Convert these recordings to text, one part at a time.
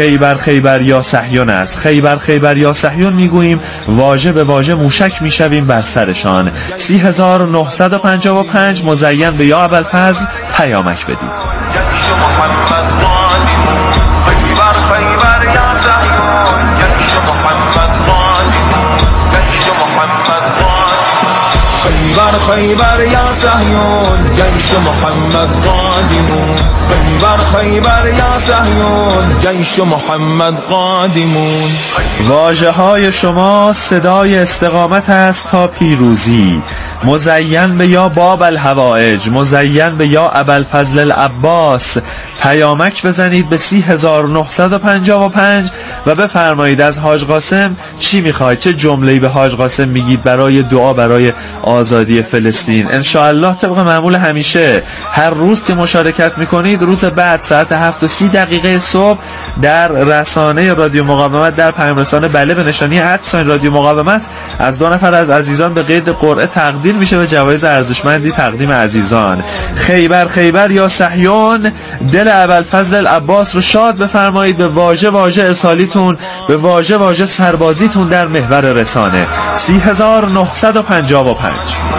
خیبر خیبر یا صهیون است. خیبر خیبر یا صهیون میگوییم واژه به واژه موشک میشویم بر سرشان. 3955 مزین به یا ابوالفضل پیامک بدید. خیبر یا صهیون جیش محمد قادمون. خیبر خیبر یا صهیون جیش محمد قادمون. واژه های شما صدای استقامت است تا پیروزی. مزین به یا باب الحوائج، مزین به یا ابوالفضل العباس پیامک بزنید به 3955 و بفرمایید از حاج قاسم چی میخواید، چه جمله‌ای به حاج قاسم میگید برای دعا برای آزادی فلسطین. ان شاء الله طبق معمول همیشه هر روز که مشارکت میکنید، روز بعد ساعت 7:30 صبح در رسانه رادیو مقاومت، در پیام رسانه بله به نشانی رادیو مقاومت، از 2 نفر از عزیزان به قید قرعه تقدیم میشه به جوایز ارزشمندی تقدیم عزیزان. خیبر خیبر یا صهیون دل ابوالفضل العباس رو شاد بفرمایید به واژه واژه ارسالیتون، به واژه واژه سربازیتون در محور رسانه. 3955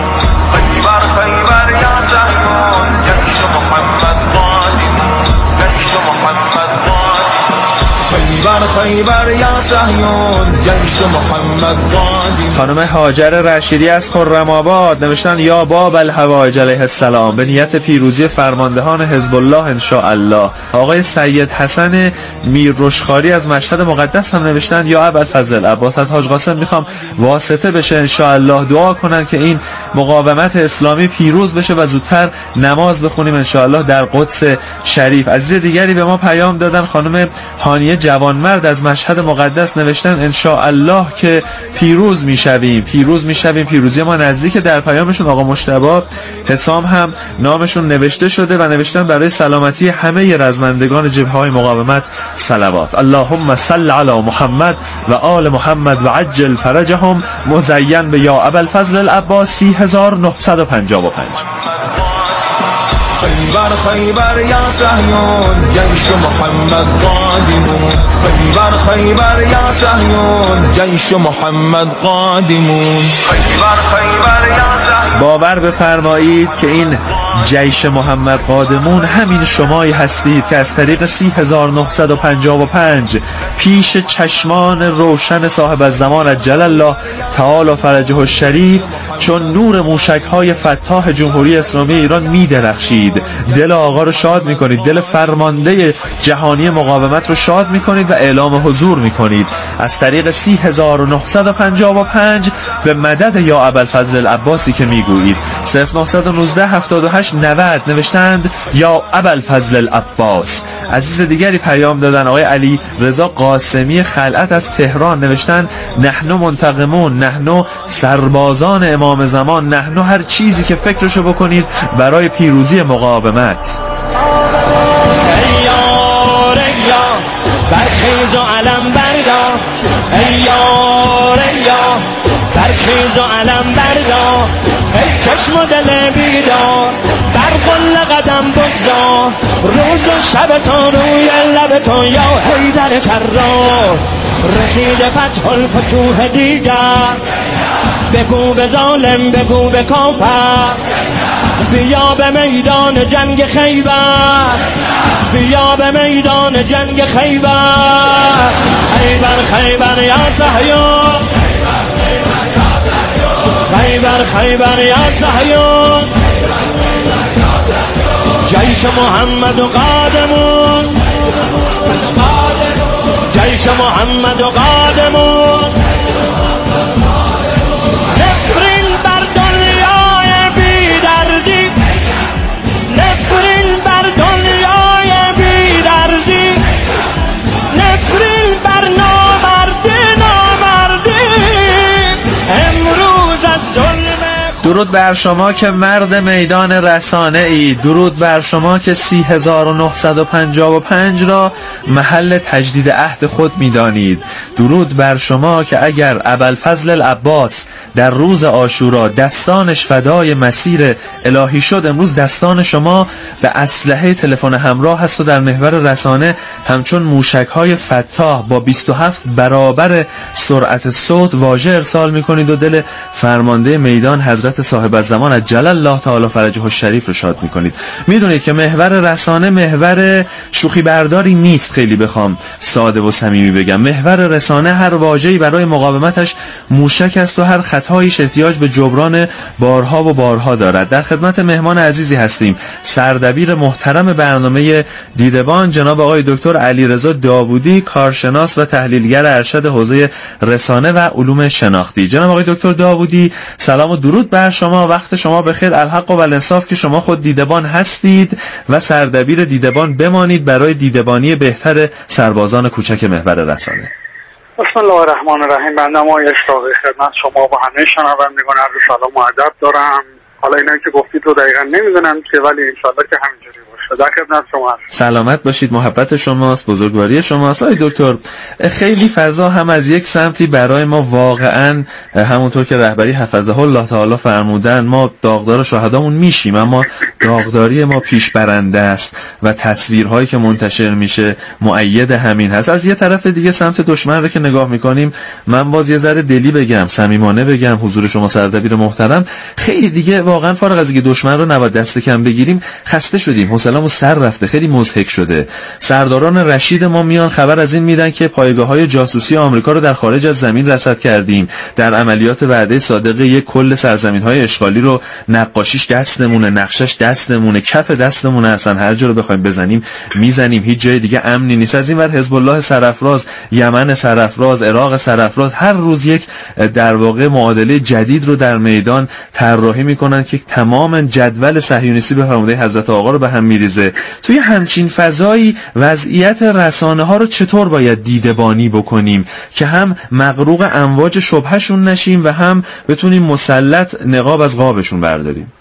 خیبر یا صهیون جیش محمد قادم. خانم هاجر رشیدی از خرم‌آباد نوشتن یا باب الحوائج علیه السلام به نیت پیروزی فرماندهان حزب الله ان شاء الله. آقای سید حسن میررشخاری از مشهد مقدس هم نوشتن یا ابوالفضل العباس از حاج قاسم میخوام واسطه بشه ان شاء الله، دعا کنن که این مقاومت اسلامی پیروز بشه و زودتر نماز بخونیم ان شاء الله در قدس شریف. عزیز دیگری به ما پیام دادن، خانم هانیه جوانمرد از مشهد مقدس نوشتن ان شاء الله که پیروز میشویم، پیروزی ما نزدیک. در پیامشون آقا مجتبی حسام هم نامشون نوشته شده و نوشتن برای سلامتی همه رزمندگان جبهه‌های مقاومت صلوات. اللهم صل علی محمد و آل محمد و عجل فرجهم. مزین به یا ابوالفضل العباس 3955. خیبر خیبر یا صهیون جیش محمد قادمون. خیبر خیبر یا صهیون جیش محمد قادمون. خیبر خیبر یا صهیون. باور بفرمایید که این جیش محمد قادمون همین شمایی هستید که از طریق 3955 پیش چشمان روشن صاحب الزمان عجل الله تعالی فرجه الشریف چون نور موشک‌های فتاح جمهوری اسلامی ایران می‌درخشید. دل آقا رو شاد می‌کنید، دل فرمانده جهانی مقاومت رو شاد می‌کنید و اعلام حضور می‌کنید. از طریق 3955 به مدد یا ابوالفضل العباسی که می‌گویید. 0919 78 90 نوشتند یا ابوالفضل العباس. عزیز دیگری پیام دادن، آقای علی رضا قاسمی خلعت از تهران نوشتن نحن منتقمون، نحن سربازان امام زمان، نحن هر چیزی که فکرشو بکنید برای پیروزی مقاومت. برخیز و علم بردار ای یار ای یار، برخیز و علم بردار ای چشم و دل بیدار، بر قل قدم بگذار روز و شبتون روی لبتون یا حیدر کرار. رسید فتح الفتوح دیگر، بگو به ظالم بگو به کافر، بیا به میدان جنگ خیبر، بیا به میدان جنگ خیبر. خیبر خیبر یا صهیون، خیبر خیبر یا صهیون، جیش محمد و قادمون، جیش محمد و قادمون. نفرین بر دنیای بی دردی، نفرین بر دنیای بی دردی، نفرین بر نامردی نامردی. امروز از ظلم درود بر شما که مرد میدان رسانه ای، درود بر شما که 3955 را محل تجدید عهد خود میدانید، درود بر شما که اگر ابوالفضل العباس در روز عاشورا دستانش فدای مسیر الهی شد، امروز دستان شما به اسلحه تلفن همراه هست و در محور رسانه همچون موشک‌های فتاح با 27 برابر سرعت صوت واژه ارسال می‌کنید و دل فرمانده میدان حضرت صاحب الزمان عجل الله تعالی فرجه الشریف رو شاد می‌کنید. میدونید که محور رسانه محور شوخی برداری نیست، خیلی بخوام ساده و صمیمی بگم. محور رسانه هر واژه‌ای برای مقاومتش موشک است و هر خطایش احتیاج به جبران بارها و بارها دارد. در خدمت مهمان عزیزی هستیم، سردبیر محترم برنامه دیدبان جناب آقای دکتر علیرضا داوودی، کارشناس و تحلیلگر ارشد حوزه رسانه و علوم شناختی. جناب آقای دکتر داوودی، سلام و درود بر شما، وقت شما بخیر. الحق و الانصاف که شما خود دیدبان هستید و سردبیر دیدبان بمانید برای دیدبانی بهتر سربازان کوچک محور رسانه. بسم الله الرحمن الرحیم. بنده ما اشتاق خدمت شما و همه شنوندگان عرض سلام و ادب دارم. حالا اینایی که گفتید رو دقیقا نمیدونم که، ولی انشالله که همینجوری باشه. در خدمت شما هست. سلامت باشید، محبت شماست، بزرگواری شماست. آقای دکتر، خیلی فضا هم از یک سمتی برای ما واقعا همونطور که رهبری حفظه الله تعالی فرمودن، ما داغدار شهدامون میشیم، اما داغداری ما پیش برنده است و تصویرهایی که منتشر میشه مؤید همین هست. از یه طرف دیگه سمت دشمن رو که نگاه میکنیم، من باز یه ذره دلی بگم، صمیمانه بگم حضور شما سردبیر محترم، خیلی دیگه واقعا فارغ از اینکه دشمن رو نباید دست کم بگیریم، خسته شدیم، حوصله‌مون سر رفته، خیلی مضحک شده. سرداران رشید ما میان خبر از این میدن که پایگاه‌های جاسوسی آمریکا رو در خارج از زمین رصد کردیم، در عملیات وعده صادق یک کل سرزمین‌های اشغالی رو نقاشیش دستمونه، نقشش دستمونه، کف دستمونه، اصلا هر جا رو بخوایم بزنیم میزنیم، هیچ جای دیگه امنی نیست. از این ور حزب الله سرافراز، یمن سرافراز، عراق سرافراز، هر روز یک در واقع معادله جدید رو در میدان طراحی میکنن که تمام جدول صهیونیستی به فرموده حضرت آقا رو به هم میریزه. توی همچین فضایی وضعیت رسانه ها رو چطور باید دیدبانی بکنیم که هم مغروق امواج شبهشون نشیم و هم بتونیم مسلط نقاب از قابشون برداریم؟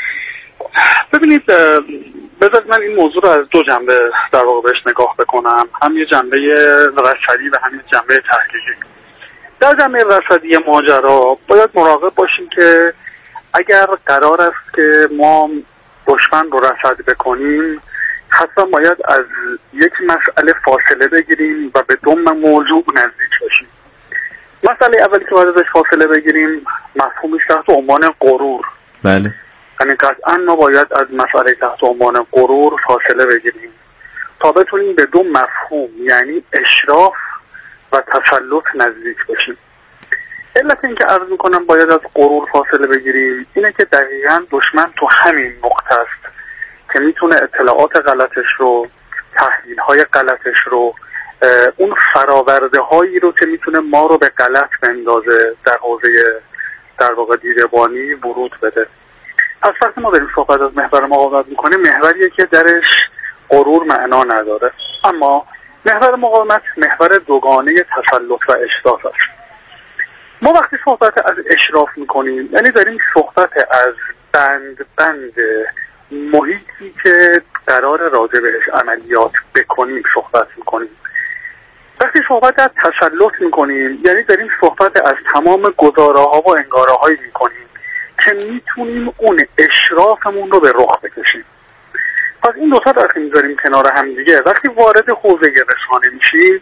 ببینید، بذارید من این موضوع رو از دو جنبه در واقع بهش نگاه بکنم، هم یه جنبه رصدی و هم یه جنبه تحقیقی. در جنبه رصدی ماجرا باید مراقب باشیم که اگر قرار است که ما دشمن رو رصد بکنیم، حتما باید از یک مسئله فاصله بگیریم و به دو موضوع نزدیک باشیم. مسئله اولی که باید ازش فاصله بگیریم مفهومی تحت عنوان غرور. بله. یعنی قطعا ما باید از مسئله تحت عنوان غرور فاصله بگیریم تا بتونیم به دو مفهوم یعنی اشراف و تسلط نزدیک بشیم. علت این که عرض میکنم باید از غرور فاصله بگیریم اینه که دقیقاً دشمن تو همین نقطه است که میتونه اطلاعات غلطش رو، تحلیل‌های غلطش رو، اون فراورده هایی رو که میتونه ما رو به غلط بندازه در حوزه در واقع دیدبانی ورود بده. از وقتی ما داریم صحبت از محور مقاومت میکنیم، محوریه که درش غرور معنا نداره، اما محور مقاومت محور دوگانه تسلط و اشراف است. ما وقتی صحبت از اشراف میکنیم یعنی داریم صحبت از بند محیطی که قرار راجع بهش عملیات بکنیم صحبت میکنیم. وقتی صحبت از تسلط میکنیم یعنی داریم صحبت از تمام گزاره‌ها و انگاره‌هایی میکنیم که میتونیم اون اشرافمون رو به رخ بکشیم. پس این دو تا وقتی میذاریم کنار هم دیگه، وقتی وارد حوزه رسانه میشیم،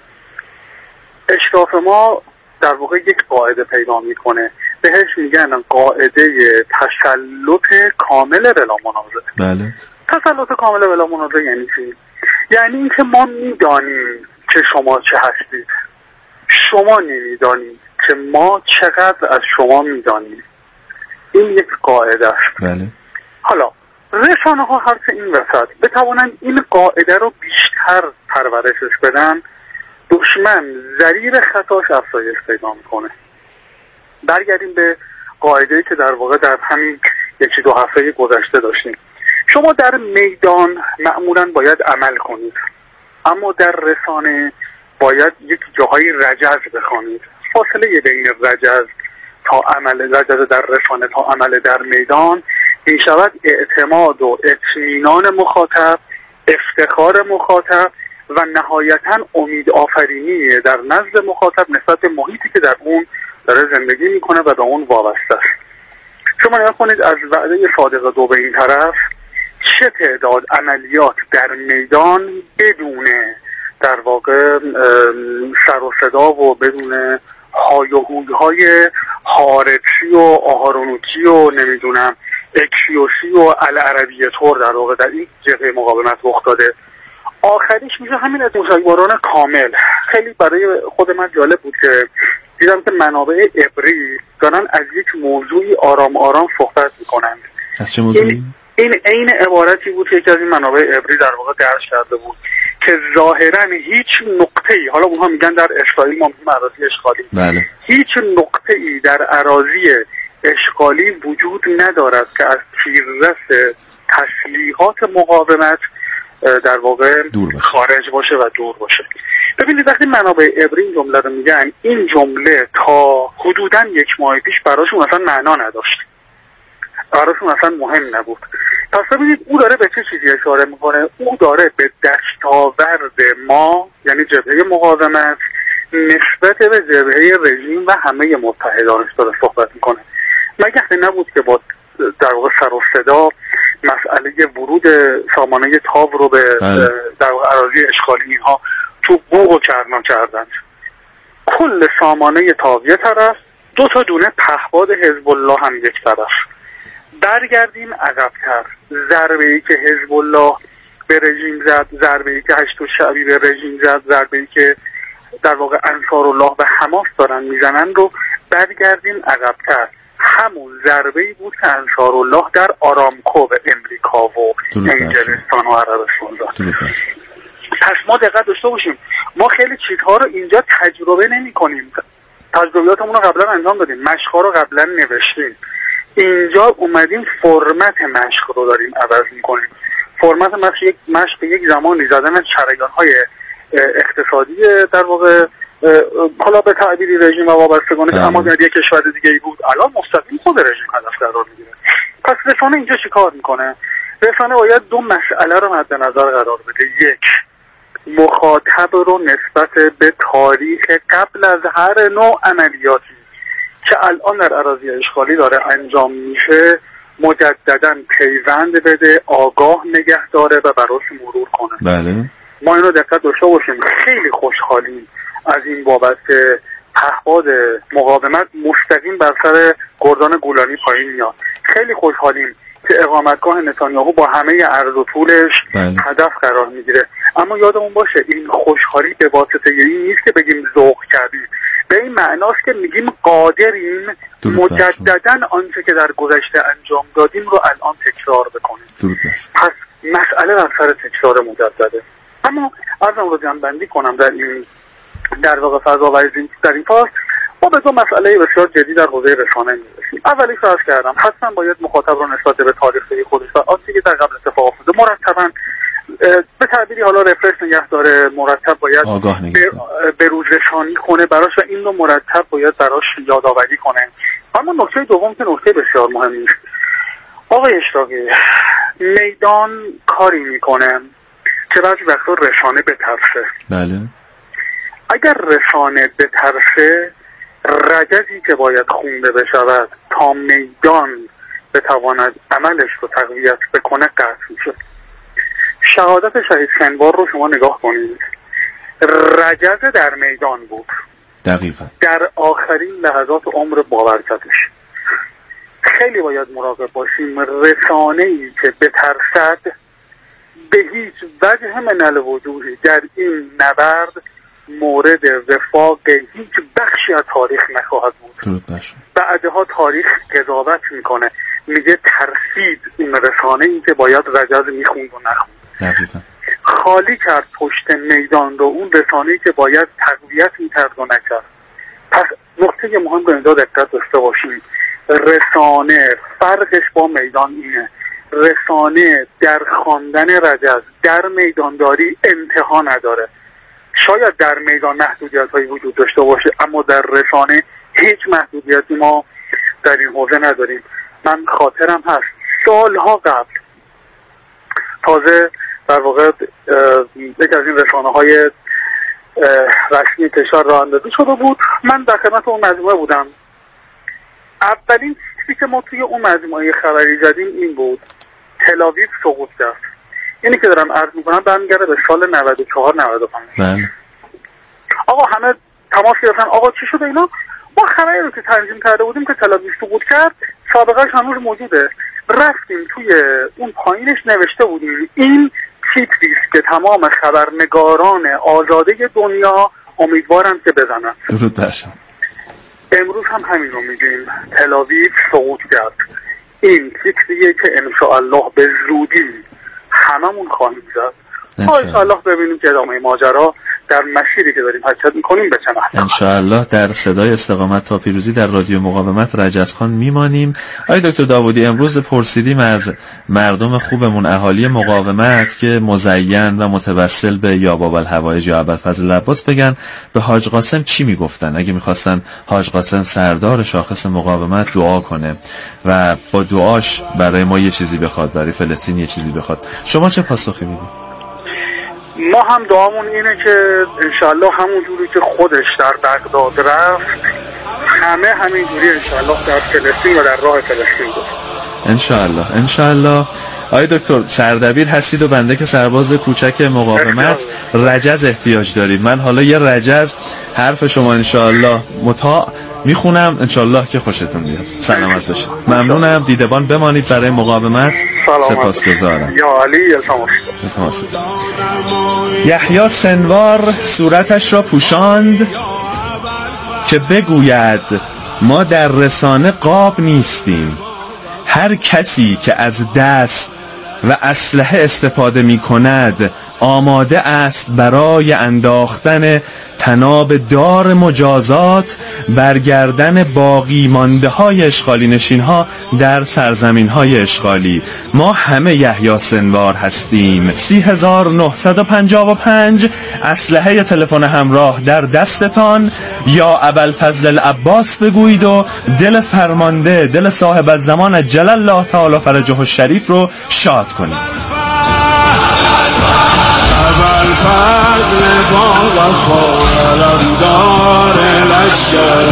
اشراف ما در واقع یک قاعده پیدا میکنه، بهش میگن قاعده تسلط کامل بلا منازع. بله. تسلط کامل بلا منازع یعنی چی؟ یعنی اینکه ما میدانیم که شما چه هستید، شما نمیدانید که ما چقدر از شما میدانیم. این یک قاعده است. بله. حالا رسانه ها حرف این وسط بتوانند این قاعده رو بیشتر پرورشش بدن، دشمن ضریر خطاش افزایش پیدا میکنه. برگردیم به قاعده‌ای که در واقع در همین یکی دو هفته گذشته داشتیم. شما در میدان معمولاً باید عمل کنید، اما در رسانه باید یک جاهای رجز بخوانید. فاصله بین رجز تا عمل، رجز در رسانه تا عمل در میدان، این شود اعتماد و اطمینان مخاطب، افتخار مخاطب و نهایتاً امید آفرینی در نزد مخاطب نسبت به محیطی که در اون داره زندگی میکنه و به اون وابسته است. شما نگاه کنید از وعده صادق دو به این طرف چه تعداد عملیات در میدان بدون در واقع سر و صدا و بدون های و هوی‌های حارسی و آهارونوکی و نمیدونم اکسیوسی و العربیه طور در واقع در این جبهه مقاومت رخ داده. آخریش میشه همین از موشکباران کامل. خیلی برای خود من جالب بود که دیدم که منابع عبری دارن از یک موضوعی آرام آرام صحبت میکنند. از چه موضوعی؟ این عین عبارتی بود که یکی از این منابع عبری در واقع درج کرده بود که ظاهرا هیچ نقطه‌ای، حالا اونها میگن در اسرائیل ما میگیم اراضی اشغالی، بله، هیچ نقطه‌ای در اراضی اشغالی وجود ندارد که از تیررس تسلیحات مقاومت در واقع خارج باشه و دور باشه. ببینید وقتی منابع عبری این جمله رو میگن، این جمله تا حدوداً یک ماه پیش براشون اصلا معنا نداشت، براشون اصلا مهم نبود. پس ببینید او داره به چه چیزی اشاره میکنه؟ او داره به دستاورد ما یعنی جبهه مقاومت نسبت به جبهه رژیم و همه متحدانش داره صحبت میکنه. مگه نبود که با در واقع سر و صدا مسئله ورود سامانه تاو رو به در واقع اراضی اشغالی اینها تو بوق و کرمان کردند. کل سامانه تاو یک طرف، 2 تا دونه پهپاد حزب الله هم یک طرف. برگردیم عقب‌تر، ضربه‌ای که حزب الله به رژیم زد، ضربه‌ای که هشت شعبی به رژیم زد، ضربه‌ای که در واقع انصارالله و حماس دارن میزنن رو برگردیم عقب‌تر. همون ضربه‌ای بود که انصارالله در آرامکو به امریکا و انگلستان و عربستان داد. پس ما دقت داشته باشیم، ما خیلی چیزها رو اینجا تجربه نمی‌کنیم. تجربیاتمون رو قبلا انجام دادیم، مشق‌ها رو قبلا نوشتیم. اینجا اومدیم فرمت مشق رو داریم عوض می‌کنیم. فرمت مشق یک زمانی زدن از شریان‌های اقتصادی در واقع حالا به تعبیری رژیم و وابستگانه که اما در یک کشور دیگه ای بود، الان مستقیم خود رژیم هدف قرار میگیره. پس رسانه اینجا چیکار میکنه؟ رسانه باید 2 مسئله رو مد نظر قرار بده. یک، مخاطب رو نسبت به تاریخ قبل از هر نوع عملیاتی که الان در اراضی اشغالی داره انجام میشه مجددا پیوند بده، آگاه نگه داره و براش مرور کنه. بله، ما اینو دقت داشته باشیم. خیلی خوشحالیم از این بابت که پهپاد مقاومت مستقیم بر سر گردان گولانی پایین میاد. خیلی خوشحالیم که اقامتگاه نتانیاهو با همه عرض و طولش هدف قرار میگیره. اما یادمون باشه این خوشحالی به واسطه این نیست که بگیم ذوق کردیم، به این معناست که میگیم قادریم مجددا آنچه که در گذشته انجام دادیم رو الان تکرار بکنیم. پس مسئله بر سر تکرار مجدده. اما ارزم رو جمع‌بندی کنم در واقع فضا و در این فاز ما به 2 مسئله بسیار جدی در حوزه رسانه میرسیم. اولی فرض کردم حتما باید مخاطب رو نسبت به تاریخی خودش و آنچه که در قبل اتفاق افتاده مرتبا به تعبیری حالا رفرش نگه داره، مرتب باید به روز رسانی کنه براش و این رو مرتب باید براش یادآوری کنه. اما نکته دوم که نکته بسیار مهمی است، آقای اشراقی، میدان کاری میکنه که بعضی وقتا رسانه بترسه. بله، اگر رسانه بترسه رجزی که باید خونده بشود تا میدان بتواند عملش رو تقویت بکنه قطع میشه. شهادت شهید سنوار رو شما نگاه کنید، رجز در میدان بود دقیقا در آخرین لحظات عمر باورکتش. خیلی باید مراقب باشیم رسانه‌ای که بترسد به هیچ وجه من الوجوه در این نبرد مورد وفاق هیچ بخشی از تاریخ نخواهد بود. بعدها تاریخ قضاوت میکنه، میگه ترسید این رسانه‌ای که باید رجز میخوند و نخوند. خالی کرد پشت میدان رو اون رسانه‌ای که باید تقویت میکرد و نکرد. پس نکته مهم رو اینجا دقت داشته باشیم، رسانه فرقش با میدان اینه، رسانه در خواندن رجز در میدانداری انتها نداره. شاید در میدان محدودیت‌هایی وجود داشته باشه اما در رسانه هیچ محدودیتی ما در این حوزه نداریم. من خاطرم هست سالها قبل تازه در واقع یک از این رسانه‌های رسمی کشور راه اندازی شده بود، من در خدمت اون مجموعه بودم. اولین چیزی که ما توی اون مجموعه خبری زدیم این بود: تل‌آویو سقوط کرد. اینی که دارم عرض میکنم برمیگرده به سال 94 95. آقا همه تماس گرفتن آقا چی شده اینا؟ ما خبری رو که تنظیم کرده بودیم که تل‌آویو سقوط کرد سابقهش هنوز موجوده، رفتیم توی اون پایینش نوشته بودیم این تیتری است که تمام خبرنگاران آزاده دنیا امیدوارم که بزنن. درود برشم. امروز هم همین رو میگیم، تل‌آویو سقوط کرد. این تیتریه که انشاءالله به زودی هممون خواهیم زد. انشاءالله ببینیم که ادامه ماجرا در مسیری که داریم حرکت میکنیم به چه نحوی. انشاءالله در صدای استقامت تا پیروزی در رادیو مقاومت رجزخان میمانیم. آقای دکتر داوودی، امروز پرسیدیم از مردم خوبمون اهالی مقاومت که مزین و متوسل به یا باب الهوایج یا ابوالفضل العباس بگن به حاج قاسم چی میگفتن اگه میخواستن حاج قاسم سردار شاخص مقاومت دعا کنه و با دعاش برای ما یه چیزی بخواد، برای فلسطین یه چیزی بخواد، شما چه پاسخی میدید؟ ما هم دعامون اینه که انشاءالله همون جوری که خودش در بغداد رفت همه همین جوری انشاءالله در فلسطین و در راه فلسطین بود. انشاءالله. آقای دکتر سردبیر هستید و بنده که سرباز کوچک مقاومت رجز احتیاج داریم. من حالا یه رجز حرف شما انشاءالله مطاع میخونم، انشاءالله که خوشتون بیاد. سلامت باشید. ممنونم. دیدبان بمانید برای مقاومت. سپاسگزارم. یا علی التماس. یحیی سنوار صورتش را پوشاند که بگوید ما در رسانه قاب نیستیم. هر کسی که از دست و اسلحه استفاده می کند آماده است برای انداختن تناب دار مجازات برگردن باقی مانده های اشغالی نشین ها در سرزمین های اشغالی. ما همه یحیی سنوار هستیم. 3955 اسلحه تلفن همراه در دستتان، یا ابوالفضل العباس بگویید و دل فرمانده، دل صاحب الزمان عجل الله تعالی فرجه الشریف رو شاد کنید. ابوالفضل با وفا علمدار لشکر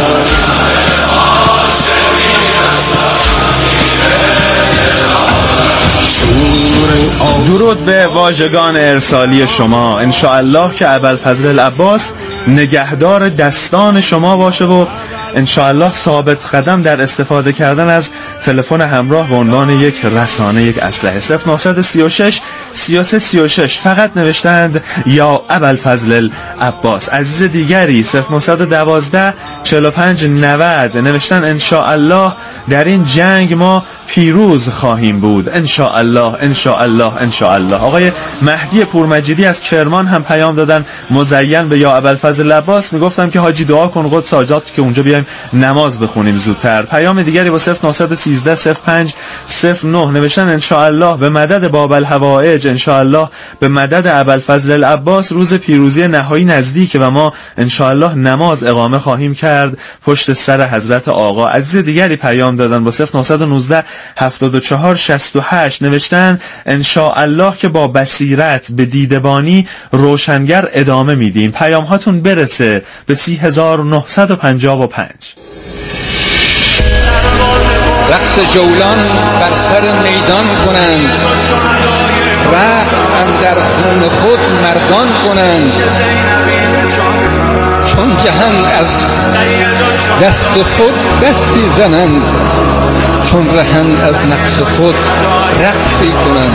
درود به واژگان ارسالی شما. انشاءالله که ابوالفضل العباس نگهدار دستان شما باشه و انشاءالله ثابت قدم در استفاده کردن از تلفن همراه به عنوان یک رسانه، یک اسلحه. 0936 3336 فقط نوشتند یا ابوالفضل العباس. عزیز دیگری 0912 45 90 نوشتن انشاءالله در این جنگ ما پیروز خواهیم بود. انشاءالله. آقای مهدی پورمجیدی از کرمان هم پیام دادن مزین به یا ابوالفضل العباس. میگفتم که حاجی دعا کن قدس آجات که اونجا بیایم نماز بخونیم زودتر. پیام دیگری با 0913 05 09 نوشتن انشاءالله به مدد باب الهوایج، انشاءالله به مدد ابوالفضل العباس روز پیروزی نهایی نزدیک و ما انشاءالله نماز اقامه خواهیم کرد پشت سر حضرت آقا. عزیز دیگری پیام دادن با 0919 74 68 نوشتن انشاءالله که با بصیرت به دیدبانی روشنگر ادامه میدیم. پیام هاتون برسه به 3955. رقص جولان بر سر میدان کنند، رقص اندر خون خود مردان کنند، چون جهان از دست خود دستی زنند، چون رهند از نقص خود رقصی کنند.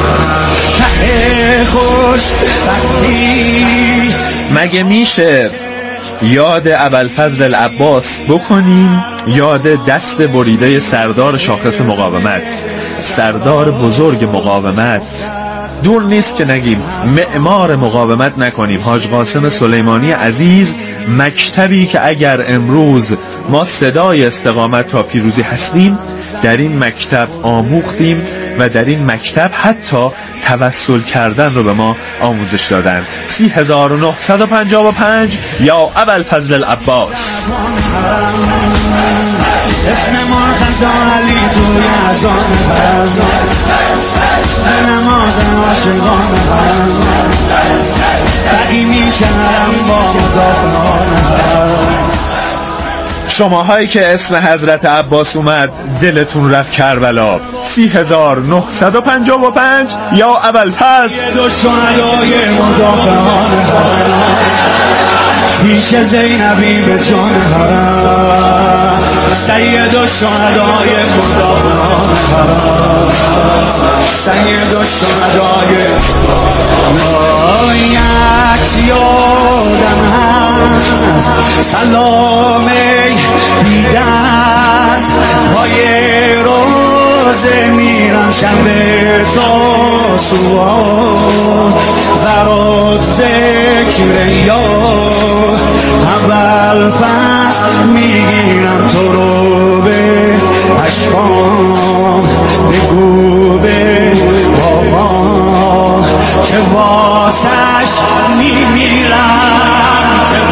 مگه میشه یاد ابوالفضل العباس بکنیم، یاد دست بریده سردار شاخص مقاومت، سردار بزرگ مقاومت. دور نیست که نگیم معمار مقاومت نکنیم. حاج قاسم سلیمانی عزیز، مکتبی که اگر امروز ما صدای استقامت تا پیروزی هستیم، در این مکتب آموختیم و در این مکتب حتی توسل کردن رو به ما آموزش دادن. 3955 یا ابوالفضل العباس. اسم مرتضی علی توی اذان حرم به نماز عاشقان حرم بقی میشنم با مضافان حرم. شماهایی که اسم حضرت عباس اومد دلتون رفت کربلا 3955 یا ابوالفضل دو شهدای مدافعان حرم پیش زینبی به جان حرم سید الشهدای مدافعان حرم سید الشهدای عکس یادم هست سلامه دیده است پای روزه میرم شنبه تاسوان برات ذکر یا اول فصل میگیرم تو رو به عشقام بگو به بابا که واسش میمیرم که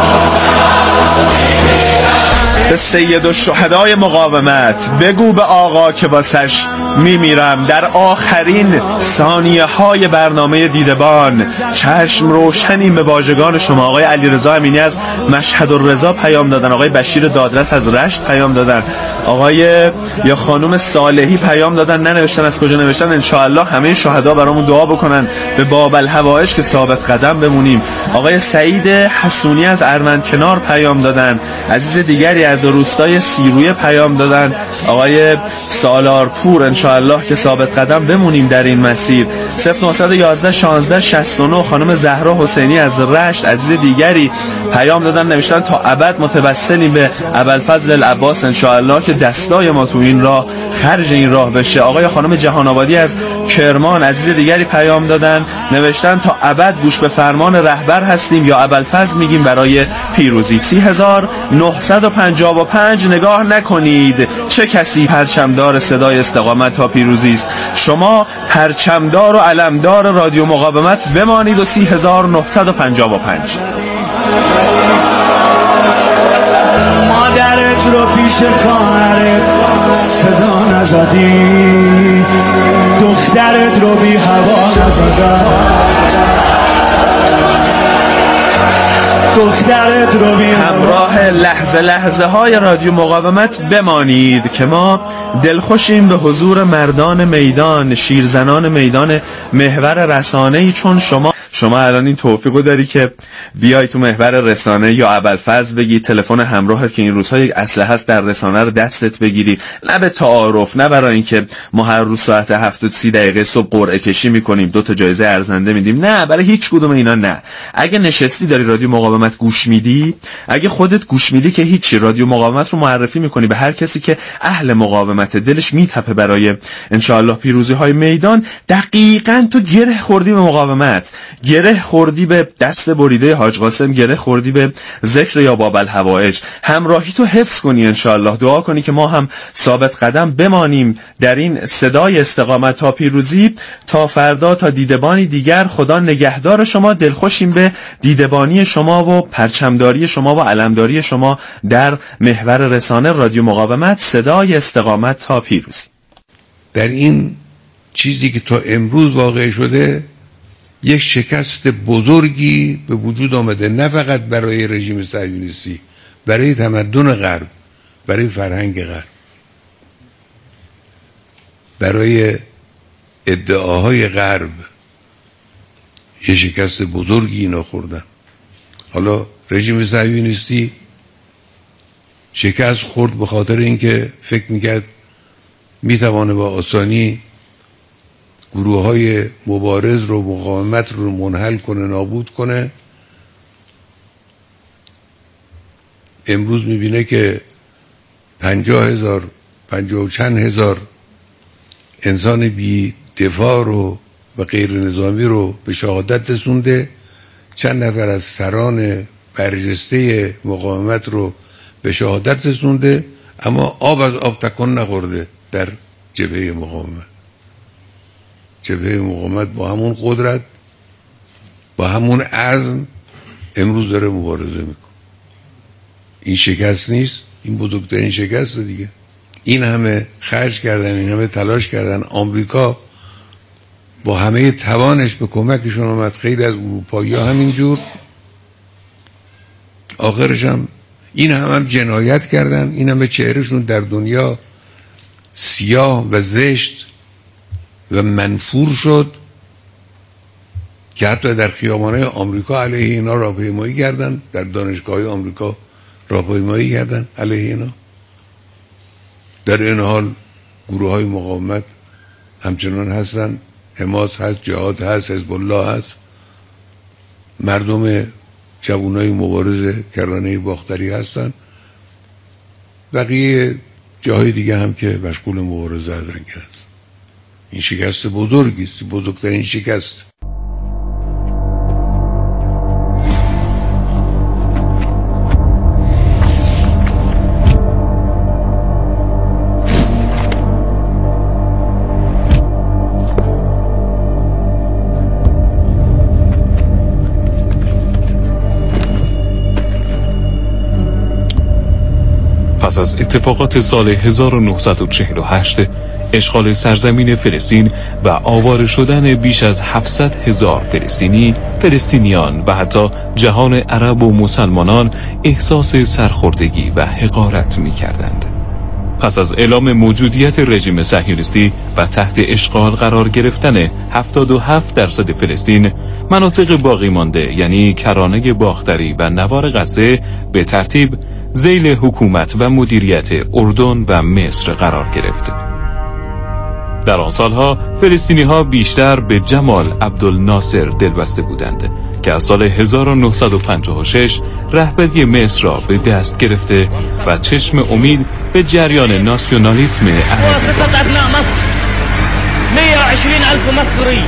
به سید الشهدای مقاومت بگو به آقا که واسش میمیرم. در آخرین ثانیه های برنامه دیدبان چشم روشنیم به واژگان شما. آقای علیرضا امینی از مشهد الرضا پیام دادن، آقای بشیر دادرس از رشت پیام دادن، آقای یا خانم صالحی پیام دادن، ننوشتن از کجا نوشتن. انشاءالله همه شهدا برامون دعا بکنن به باب الهوایج که ثابت قدم بمونیم. آقای سعید حسونی از اروندکنار پیام دادن، عزیز دیگری از روستای سیرویه پیام دادن، آقای سالارپور انشاءالله که ثابت قدم بمونیم در این مسیر. 0911 16 69 خانم زهرا حسینی از رشت عزیز دیگری پیام دادن، نوشتن تا ابد متوسلیم به ابوالفضل العباس انشاءالله که دستای ما تو این راه خرج این راه بشه. آقای خانم جهان آبادی از کرمان عزیز دیگری پیام دادن، نوشتن تا ابد گوش به فرمان رهبر هستیم یا ابوالفضل میگیم برای پیروزی. 3955 نگاه نکنید چه کسی پرچمدار صدای استقامت تا پیروزی است. شما پرچمدار و علمدار رادیو مقاومت بمانید و 3955 مادرت رو پیش خواهرت صدا نزدی، دخترت رو بی هوا نزدن، دخترت رو بی همراه لحظه های رادیو مقاومت بمانید که ما دلخوشیم به حضور مردان میدان، شیرزنان میدان محور رسانه‌ای. چون شما الان این توفیقو داری که بیای تو محور رسانه یا ابوالفضل بگی، تلفن همراهت که این روزها یک اسلحه هست در رسانه رو دستت بگیری، نه به تعارف، نه برای اینکه ما هر روز ساعت 7:30 صبح قرعه کشی میکنیم 2 تا جایزه ارزنده میدیم، نه برای هیچ کدوم اینا. نه، اگه نشستی داری رادیو مقاومت گوش میدی، اگه خودت گوش میدی که هیچی، رادیو مقاومت رو معرفی میکنی به هر کسی که اهل مقاومت، دلش میتپه برای انشاءالله پیروزی های میدان. دقیقاً تو گره خوردی به مقاومت، گره خوردی به دست بریده حاج قاسم، گره خوردی به ذکر یا باب الهوایج. همراهی تو حفظ کنی انشاءالله، دعا کنی که ما هم ثابت قدم بمانیم در این صدای استقامت تا پیروزی. تا فردا، تا دیدبانی دیگر، خدا نگهدار شما. دلخوشیم به دیدبانی شما و پرچمداری شما و علمداری شما در محور رسانه رادیو مقاومت، صدای استقامت تا پیروزی. در این چیزی که تا امروز واقع شده یک شکست بزرگی به وجود آمده، نه فقط برای رژیم صهیونیستی، برای تمدن غرب، برای فرهنگ غرب، برای ادعاهای غرب. یه شکست بزرگی اینا خوردن. حالا رژیم صهیونیستی شکست خورد به خاطر اینکه فکر میکرد میتوانه با آسانی گروه های مبارز رو، مقاومت رو منحل کنه، نابود کنه. امروز میبینه که 50,000 50 و چند هزار انسان بی دفاع رو و غیر نظامی رو به شهادت رسونده، چند نفر از سران برجسته مقاومت رو به شهادت رسونده، اما آب از آب تکان نخورده در جبهه مقاومت. جبهه مقاومت با همون قدرت، با همون عزم امروز داره مبارزه میکنه. این شکست نیست، این بزرگترین شکست دیگه. این همه خرج کردن، این همه تلاش کردن، آمریکا با همه توانش به کمکشون آمد، خیلی از اروپایی‌ها همینجور، آخرش هم این هم جنایت کردن، این همه چهرهشون در دنیا سیاه و زشت و منفور شد که حتی در خیابان‌های آمریکا علیه اینا راهپیمایی کردن، در دانشگاه‌های آمریکا راهپیمایی کردن علیه اینا. در این حال گروه‌های مقاومت همچنان هستن، حماس هست، جهاد هست، حزب الله هست، مردم جوانای مبارز کرانه باختری هستن، بقیه جاهای دیگه هم که مشغول مبارزه هستن که هست. این شکست بزرگی است، بزرگترین شکست. پس از اتفاقات سال 1948 اشغال سرزمین فلسطین و آواره شدن بیش از 700,000 فلسطینیان و حتی جهان عرب و مسلمانان احساس سرخوردگی و حقارت می کردند. پس از اعلام موجودیت رژیم صهیونیستی و تحت اشغال قرار گرفتن 77% فلسطین، مناطق باقی مانده یعنی کرانه باختری و نوار غزه به ترتیب ذیل حکومت و مدیریت اردن و مصر قرار گرفت. در آن سالها فلسطینی‌ها بیشتر به جمال عبدالناصر دلبسته بودند که از سال 1956 رهبری مصر را به دست گرفته و چشم امید به جریان ناسیونالیسم عربی داشت. 120,000 مصری.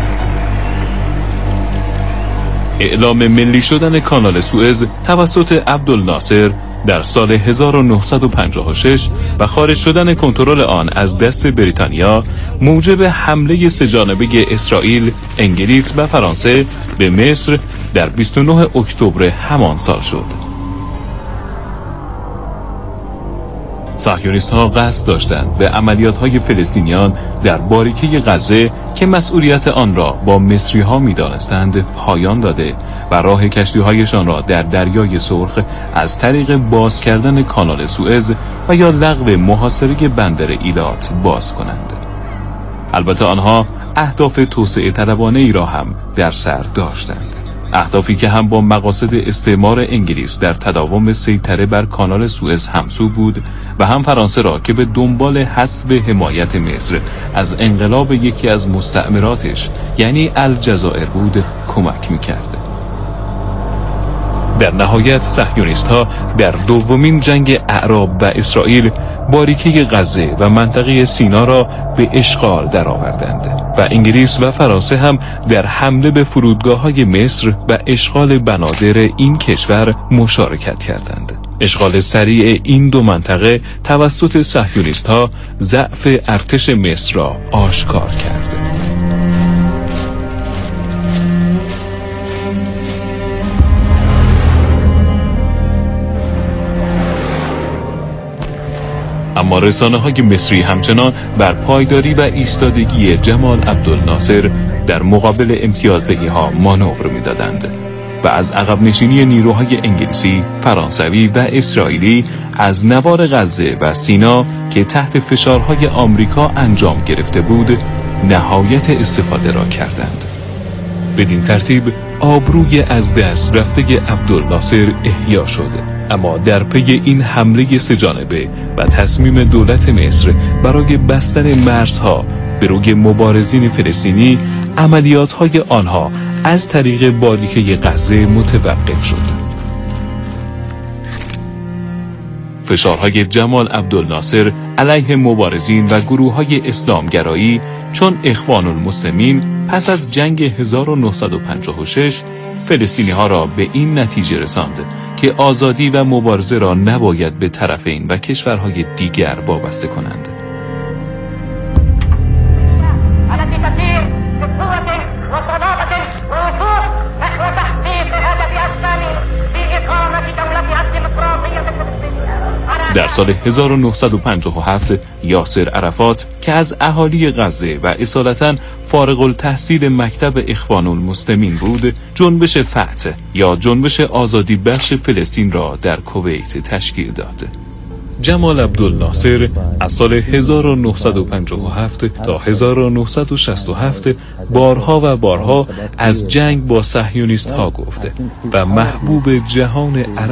اعلام ملی شدن کانال سوئز توسط عبدالناصر در سال 1956 و خارج شدن کنترل آن از دست بریتانیا موجب حمله سه‌جانبه اسرائیل، انگلیس و فرانسه به مصر در 29 اکتبر همان سال شد. صهیونیست‌ها قصد داشتند به عملیات‌های فلسطینیان در باریکه غزه که مسئولیت آن را با مصری‌ها می‌دانستند پایان داده و راه کشتی‌هایشان را در دریای سرخ از طریق باز کردن کانال سوئز و یا لغو محاصره بندر ایلات باز کنند. البته آنها اهداف توسعه طلبانه‌ای را هم در سر داشتند، اهدافی که هم با مقاصد استعمار انگلیس در تداوم سیطره بر کانال سوئز همسو بود و هم فرانسه را که به دنبال حسب حمایت مصر از انقلاب یکی از مستعمراتش یعنی الجزایر بود کمک می‌کرد. در نهایت صهیونیست‌ها در دومین جنگ اعراب و اسرائیل باریکه غزه و منطقه سینا را به اشغال درآوردند و انگلیس و فرانسه هم در حمله به فرودگاه‌های مصر و اشغال بنادر این کشور مشارکت کردند. اشغال سریع این دو منطقه توسط صهیونیست‌ها ضعف ارتش مصر را آشکار کرد. اما رسانه‌های مصری همچنان بر پایداری و ایستادگی جمال عبدالناصر در مقابل امتیازدهی‌ها مانور می‌دادند و از عقب نشینی نیروهای انگلیسی، فرانسوی و اسرائیلی از نوار غزه و سینا که تحت فشارهای آمریکا انجام گرفته بود، نهایت استفاده را کردند. بدین ترتیب آبروی از دست رفته عبدالناصر احیا شد. اما در پی این حمله سه‌جانبه و تصمیم دولت مصر برای بستن مرزها به روی مبارزین فلسطینی، عملیات‌های آنها از طریق باریکه غزه متوقف شد. فشارهای جمال عبدالناصر علیه مبارزین و گروه‌های اسلامگرایی چون اخوان المسلمین پس از جنگ 1956 فلسطینی‌ها را به این نتیجه رساند که آزادی و مبارزه را نباید به طرفین و کشورهای دیگر وابسته کنند. در سال 1957 یاسر عرفات که از اهالی غزه و اصالتاً فارغ التحصیل مکتب اخوان المسلمین بود، جنبش فتح یا جنبش آزادی بخش فلسطین را در کویت تشکیل داد. جمال عبدالناصر از سال 1957 تا 1967 بارها و بارها از جنگ با صهیونیست ها گفته و محبوب جهان عرب